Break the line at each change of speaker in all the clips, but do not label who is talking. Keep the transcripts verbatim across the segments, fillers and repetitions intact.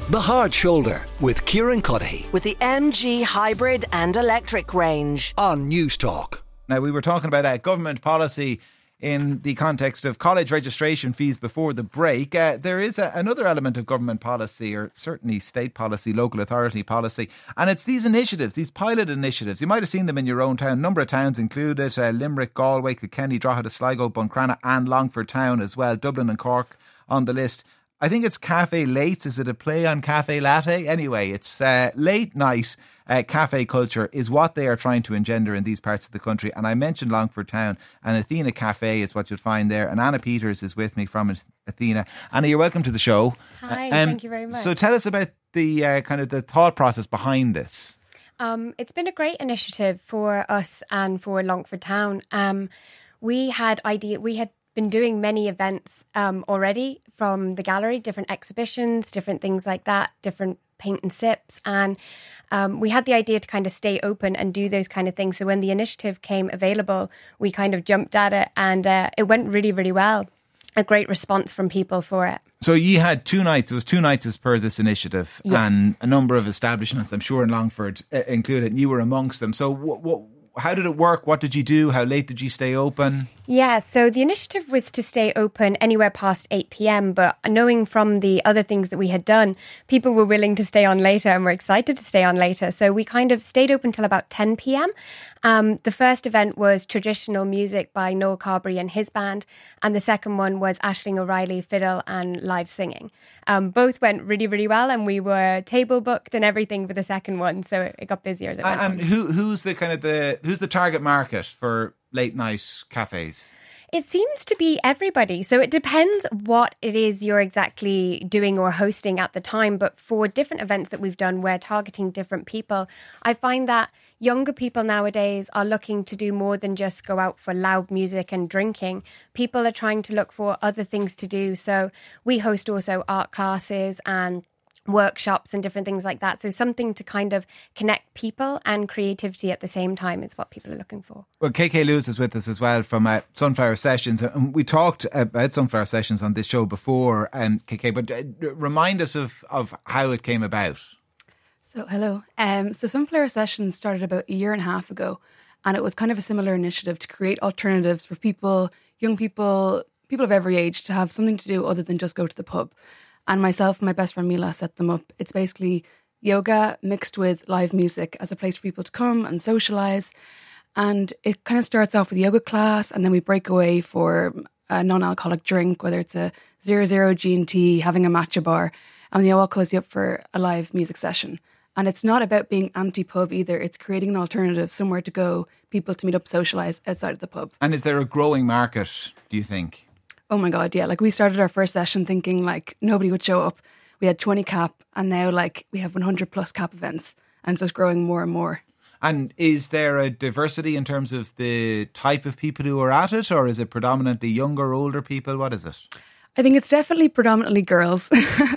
The Hard Shoulder with Kieran Cuddihy
with the M G hybrid and electric range
on News Talk.
Now, we were talking about uh, government policy in the context of college registration fees before the break. Uh, there is a, another element of government policy, or certainly state policy, local authority policy, and it's these initiatives, these pilot initiatives. You might have seen them in your own town. A number of towns included, uh, Limerick, Galway, Kilkenny, Drogheda, Sligo, Buncrana and Longford Town as well, Dublin and Cork on the list. I think it's Cafe Lates. Is it a play on Cafe Latte? Anyway, it's uh, late night uh, cafe culture is what they are trying to engender in these parts of the country. And I mentioned Longford Town, and Athena Cafe is what you'll find there. And Anna Peters is with me from Athena. Anna, you're welcome to the show.
Hi,
um,
thank you very much.
So tell us about the uh, kind of the thought process behind this.
Um, it's been a great initiative for us and for Longford Town. Um, we had idea. We had been doing many events um, already from the gallery, different exhibitions, different things like that, different paint and sips. And um, we had the idea to kind of stay open and do those kind of things. So when the initiative came available, we kind of jumped at it, and uh, it went really, really well. A great response from people for it.
So you had two nights. It was two nights as per this initiative,
yes.
And a number of establishments, I'm sure in Longford uh, included, and you were amongst them. So what, what, how did it work? What did you do? How late did you stay open?
Yeah, so the initiative was to stay open anywhere past eight p.m, but knowing from the other things that we had done, people were willing to stay on later and were excited to stay on later. So we kind of stayed open till about ten p.m. Um, the first event was traditional music by Noel Carberry and his band, and the second one was Aisling O'Reilly fiddle and live singing. Um, both went really, really well, and we were table booked and everything for the second one, so it got busier as it went
And, and
on.
who who's the kind of the who's the target market for late night cafes?
It seems to be everybody. So it depends what it is you're exactly doing or hosting at the time. But for different events that we've done, we're targeting different people. I find that younger people nowadays are looking to do more than just go out for loud music and drinking. People are trying to look for other things to do. So we host also art classes and workshops and different things like that. So something to kind of connect people and creativity at the same time is what people are looking for.
Well, K K Lewis is with us as well from uh, Sunflower Sessions. And we talked about Sunflower Sessions on this show before, um, K K, but uh, remind us of, of how it came about.
So, hello. Um, so Sunflower Sessions started about a year and a half ago, and it was kind of a similar initiative to create alternatives for people, young people, people of every age, to have something to do other than just go to the pub. And myself and my best friend Mila set them up. It's basically yoga mixed with live music as a place for people to come and socialise. And it kind of starts off with a yoga class, and then we break away for a non-alcoholic drink, whether it's a zero zero G and T, having a matcha bar, and they all cozy up for a live music session. And it's not about being anti-pub either. It's creating an alternative, somewhere to go, people to meet up, socialise outside of the pub.
And is there a growing market, do you think?
Oh my God, yeah. Like we started our first session thinking like nobody would show up. We had twenty cap, and now like we have one hundred plus cap events, and it's just growing more and more.
And is there a diversity in terms of the type of people who are at it, or is it predominantly younger, older people? What is it?
I think it's definitely predominantly girls,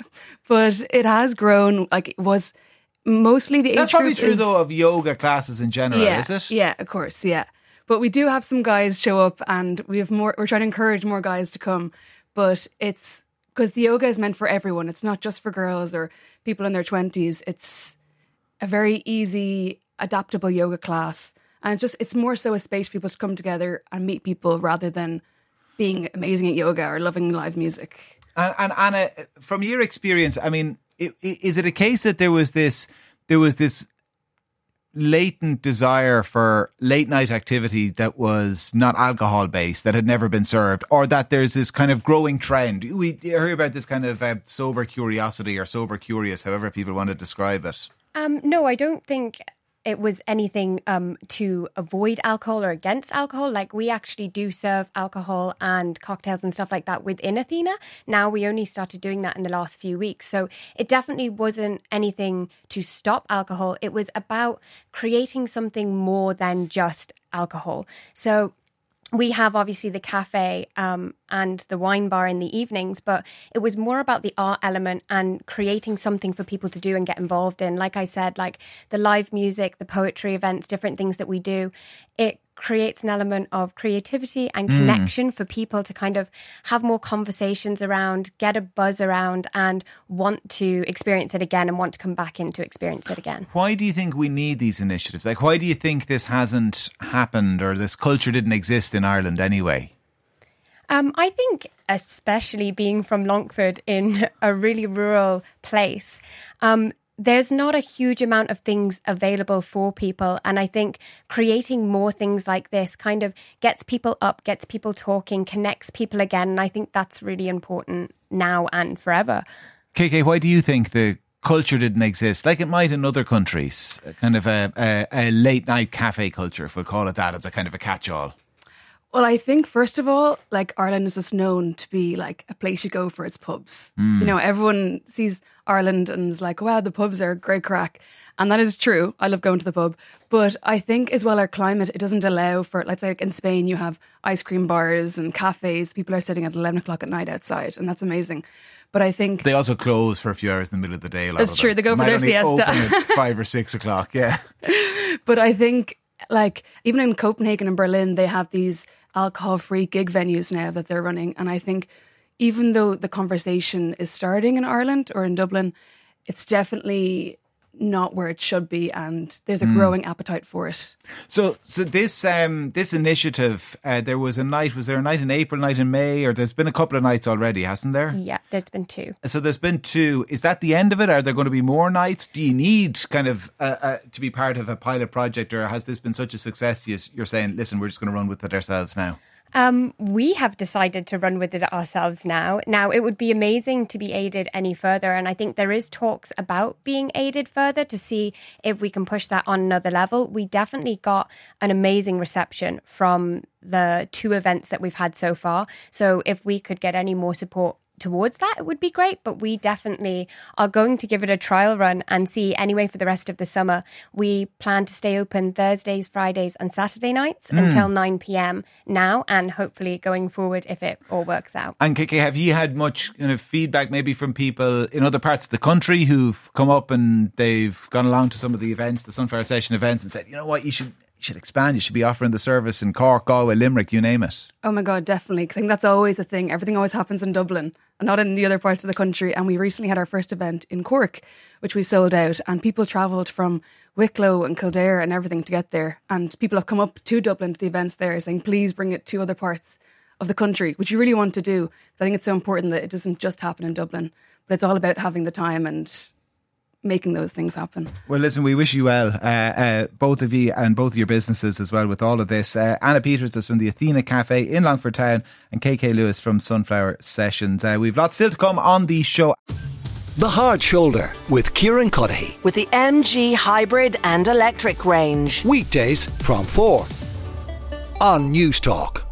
but it has grown. Like it was mostly the age
That's probably
group
true
is,
though of yoga classes in general,
yeah,
is it?
Yeah, of course, yeah. But we do have some guys show up, and we have more. We're trying to encourage more guys to come. But it's because the yoga is meant for everyone. It's not just for girls or people in their twenties. It's a very easy, adaptable yoga class, and it's just it's more so a space for people to come together and meet people rather than being amazing at yoga or loving live music.
And, and Anna, from your experience, I mean, is it a case that there was this there was this latent desire for late night activity that was not alcohol based, that had never been served, or that there's this kind of growing trend? We hear about this kind of uh, sober curiosity or sober curious, however people want to describe it.
Um, no, I don't think it was anything um, to avoid alcohol or against alcohol. Like we actually do serve alcohol and cocktails and stuff like that within Athena. Now we only started doing that in the last few weeks. So it definitely wasn't anything to stop alcohol. It was about creating something more than just alcohol. So we have obviously the cafe um, and the wine bar in the evenings, but it was more about the art element and creating something for people to do and get involved in. Like I said, like the live music, the poetry events, different things that we do. It creates an element of creativity and connection mm. for people to kind of have more conversations around, get a buzz around, and want to experience it again and want to come back in to experience it again.
Why do you think we need these initiatives? Like, why do you think this hasn't happened, or this culture didn't exist in Ireland anyway?
Um, I think especially being from Longford in a really rural place, um, there's not a huge amount of things available for people. And I think creating more things like this kind of gets people up, gets people talking, connects people again. And I think that's really important now and forever.
K K, why do you think the culture didn't exist like it might in other countries? Kind of a, a, a late night cafe culture, if we'll call it that, as a kind of a catch-all.
Well, I think, first of all, like Ireland is just known to be like a place you go for its pubs. Mm. You know, everyone sees Ireland and is like, wow, the pubs are great crack. And that is true. I love going to the pub. But I think as well our climate, it doesn't allow for, let's say like in Spain, you have ice cream bars and cafes. People are sitting at eleven o'clock at night outside, and that's amazing. But I think
they also close for a few hours in the middle of the day.
That's true. They go for their siesta.
Open at five or six o'clock, yeah.
But I think like even in Copenhagen and Berlin, they have these alcohol-free gig venues now that they're running. And I think even though the conversation is starting in Ireland or in Dublin, it's definitely not where it should be, and there's a mm. growing appetite for it.
So so this um, this initiative, uh, there was a night, was there a night in April, night in May, or there's been a couple of nights already, hasn't there?
Yeah, there's been two.
So there's been two. Is that the end of it? Are there going to be more nights? Do you need kind of uh, uh, to be part of a pilot project, or has this been such a success you're saying, listen, we're just going to run with it ourselves now?
Um, we have decided to run with it ourselves now. Now, it would be amazing to be aided any further. And I think there is talks about being aided further to see if we can push that on another level. We definitely got an amazing reception from the two events that we've had so far. So if we could get any more support towards that, it would be great. But we definitely are going to give it a trial run and see anyway for the rest of the summer. We plan to stay open Thursdays, Fridays and Saturday nights mm. until nine p.m. now, and hopefully going forward if it all works out.
And K K, have you had much kind of feedback maybe from people in other parts of the country who've come up and they've gone along to some of the events, the Sunflower Session events, and said, you know what, you should You should expand. You should be offering the service in Cork, Galway, Limerick, you name it.
Oh my God, definitely. Because I think that's always a thing. Everything always happens in Dublin and not in the other parts of the country. And we recently had our first event in Cork, which we sold out. And people travelled from Wicklow and Kildare and everything to get there. And people have come up to Dublin to the events there saying, please bring it to other parts of the country, which you really want to do. I think it's so important that it doesn't just happen in Dublin, but it's all about having the time and making those things happen.
Well, listen, we wish you well, uh, uh, both of you and both of your businesses as well with all of this. Uh, Anna Peters is from the Athena Cafe in Longford Town, and K K Lewis from Sunflower Sessions. Uh, we've lots still to come on the show.
The Hard Shoulder with Kieran Cuddihy.
With the M G hybrid and electric range.
Weekdays from four on News Talk.